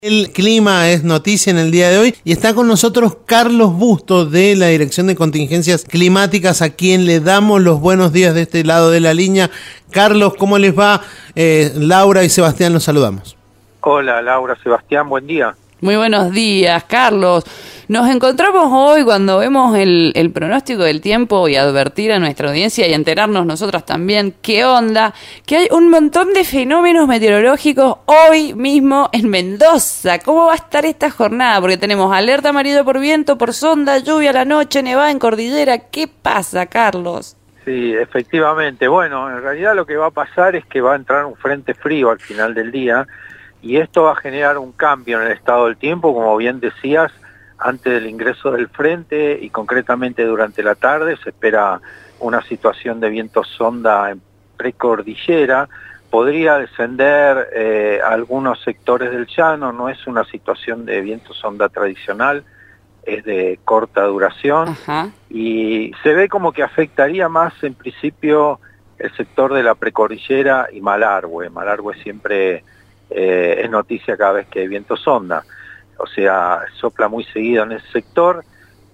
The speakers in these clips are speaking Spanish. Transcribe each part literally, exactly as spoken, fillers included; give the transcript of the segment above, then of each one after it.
El clima es noticia en el día de hoy y está con nosotros Carlos Bustos de la Dirección de Contingencias Climáticas, a quien le damos los buenos días de este lado de la línea. Carlos, ¿cómo les va? Eh, Laura y Sebastián los saludamos. Hola Laura, Sebastián, buen día. Muy buenos días, Carlos. Nos encontramos hoy cuando vemos el, el pronóstico del tiempo y advertir a nuestra audiencia y enterarnos nosotros también qué onda, que hay un montón de fenómenos meteorológicos hoy mismo en Mendoza. ¿Cómo va a estar esta jornada? Porque tenemos alerta amarilla por viento, por sonda, lluvia a la noche, nevada en cordillera. ¿Qué pasa, Carlos? Sí, efectivamente. Bueno, en realidad lo que va a pasar es que va a entrar un frente frío al final del día y esto va a generar un cambio en el estado del tiempo, como bien decías. Antes del ingreso del frente y concretamente durante la tarde se espera una situación de viento sonda en precordillera. Podría descender eh, a algunos sectores del llano, no es una situación de viento sonda tradicional, es de corta duración. Ajá. Y se ve como que afectaría más en principio el sector de la precordillera y Malargüe. Malargüe siempre eh, es noticia cada vez que hay viento sonda. O sea, sopla muy seguido en ese sector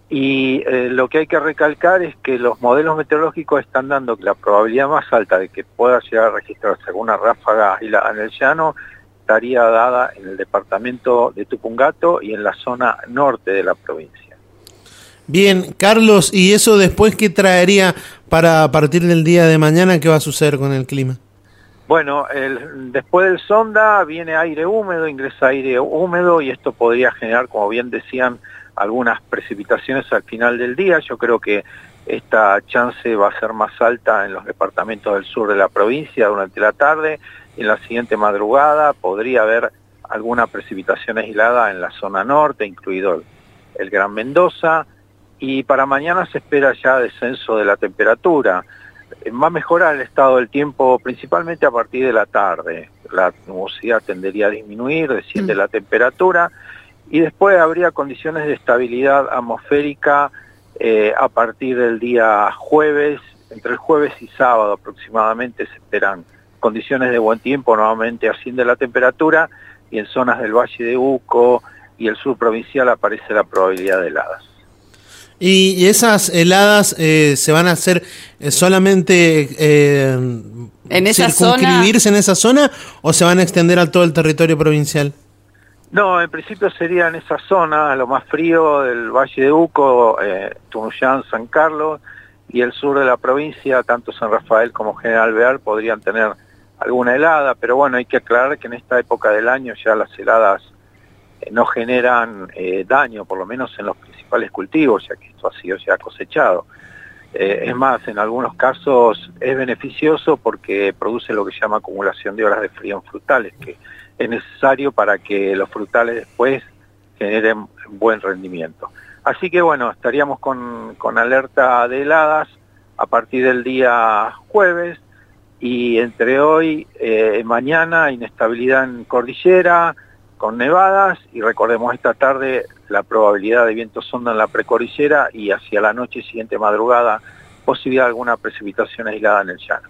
y eh, lo que hay que recalcar es que los modelos meteorológicos están dando que la probabilidad más alta de que pueda llegar a registrarse alguna ráfaga en el llano estaría dada en el departamento de Tupungato y en la zona norte de la provincia. Bien, Carlos, ¿y eso después qué traería para a partir del día de mañana? ¿Qué va a suceder con el clima? Bueno, el, después del sonda viene aire húmedo, ingresa aire húmedo y esto podría generar, como bien decían, algunas precipitaciones al final del día. Yo creo que esta chance va a ser más alta en los departamentos del sur de la provincia durante la tarde. En la siguiente madrugada podría haber alguna precipitación aislada en la zona norte, incluido el, el Gran Mendoza. Y para mañana se espera ya descenso de la temperatura. Va a mejorar el estado del tiempo principalmente a partir de la tarde. La nubosidad tendería a disminuir, desciende mm. la temperatura y después habría condiciones de estabilidad atmosférica eh, a partir del día jueves, entre el jueves y sábado aproximadamente se esperan condiciones de buen tiempo, nuevamente asciende la temperatura y en zonas del Valle de Uco y el sur provincial aparece la probabilidad de heladas. ¿Y esas heladas eh, se van a hacer solamente eh, en esa circunscribirse zona? en esa zona o se van a extender a todo el territorio provincial? No, en principio sería en esa zona, lo más frío del Valle de Uco, eh, Tunuyán, San Carlos y el sur de la provincia, tanto San Rafael como General Alvear podrían tener alguna helada, pero bueno, hay que aclarar que en esta época del año ya las heladas eh, no generan eh, daño, por lo menos en los principales cultivos, ya que esto ha sido ya cosechado. Eh, es más, en algunos casos es beneficioso porque produce lo que se llama acumulación de horas de frío en frutales, que es necesario para que los frutales después generen buen rendimiento. Así que bueno, estaríamos con, con alerta de heladas a partir del día jueves y entre hoy y eh, mañana inestabilidad en cordillera, con nevadas y recordemos esta tarde la probabilidad de viento sonda en la precordillera y hacia la noche siguiente madrugada posibilidad de alguna precipitación aislada en el llano.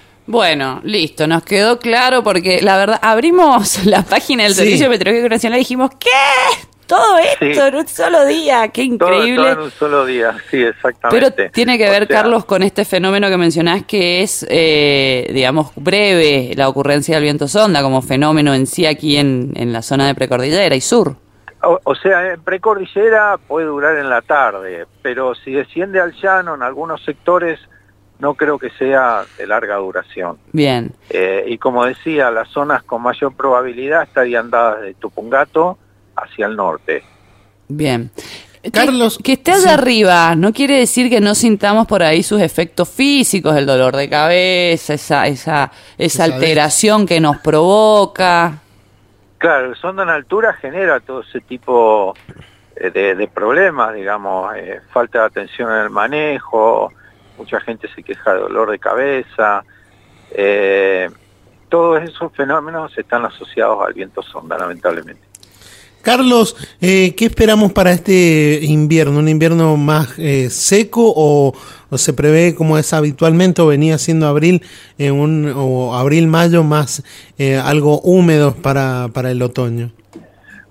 Bueno, listo, nos quedó claro porque la verdad, abrimos la página del Sí. Servicio Meteorológico Nacional y dijimos, ¿qué? Todo esto Sí. en un solo día, qué increíble. Todo, todo en un solo día, sí, exactamente. Pero tiene que ver, o sea, Carlos, con este fenómeno que mencionás que es, eh, digamos, breve la ocurrencia del viento sonda como fenómeno en sí aquí en, en la zona de precordillera y sur. O, o sea, en precordillera puede durar en la tarde, pero si desciende al llano en algunos sectores no creo que sea de larga duración. Bien. Eh, y como decía, las zonas con mayor probabilidad estarían dadas de Tupungato hacia el norte. Bien. Carlos, que, que esté allá sí. arriba no quiere decir que no sintamos por ahí sus efectos físicos, el dolor de cabeza, esa esa esa alteración que nos provoca. Claro, el sonda en altura genera todo ese tipo de, de problemas, digamos, eh, falta de atención en el manejo, mucha gente se queja de dolor de cabeza, eh, todos esos fenómenos están asociados al viento sonda, lamentablemente. Carlos, eh, ¿qué esperamos para este invierno? ¿Un invierno más eh, seco o, o se prevé como es habitualmente o venía siendo abril eh, un, o abril-mayo más eh, algo húmedo para, para el otoño?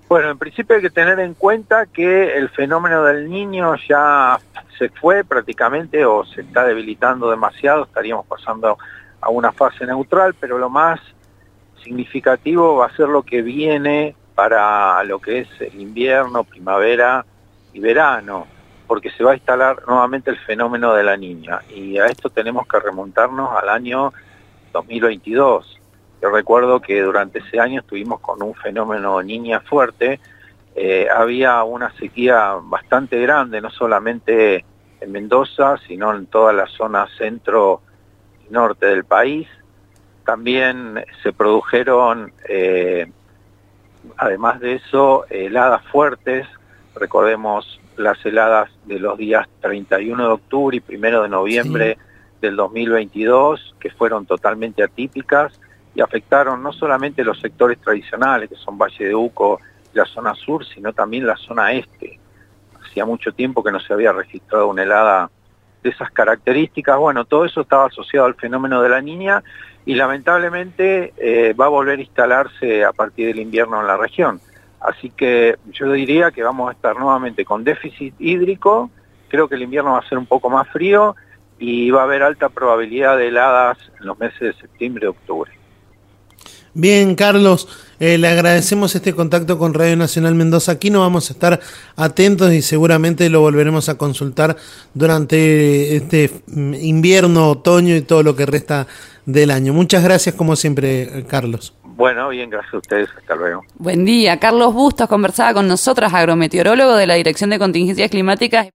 Bueno, en principio hay que tener en cuenta que el fenómeno del Niño ya se fue prácticamente o se está debilitando demasiado, estaríamos pasando a una fase neutral, pero lo más significativo va a ser lo que viene para lo que es el invierno, primavera y verano, porque se va a instalar nuevamente el fenómeno de la Niña, y a esto tenemos que remontarnos al año dos mil veintidós. Yo recuerdo que durante ese año estuvimos con un fenómeno Niña fuerte, eh, había una sequía bastante grande, no solamente en Mendoza, sino en toda la zona centro y norte del país. También se produjeron, eh, además de eso, heladas fuertes. Recordemos las heladas de los días treinta y uno de octubre y primero de noviembre sí. del dos mil veintidós, que fueron totalmente atípicas y afectaron no solamente los sectores tradicionales, que son Valle de Uco y la zona sur, sino también la zona este. Hacía mucho tiempo que no se había registrado una helada de esas características. Bueno, todo eso estaba asociado al fenómeno de la Niña y lamentablemente eh, va a volver a instalarse a partir del invierno en la región. Así que yo diría que vamos a estar nuevamente con déficit hídrico. Creo que el invierno va a ser un poco más frío y va a haber alta probabilidad de heladas en los meses de septiembre y octubre. Bien, Carlos, eh, le agradecemos este contacto con Radio Nacional Mendoza. Aquí nos vamos a estar atentos y seguramente lo volveremos a consultar durante este invierno, otoño y todo lo que resta del año. Muchas gracias como siempre, Carlos. Bueno, bien, gracias a ustedes. Hasta luego. Buen día. Carlos Bustos conversaba con nosotras, agrometeorólogo de la Dirección de Contingencias Climáticas.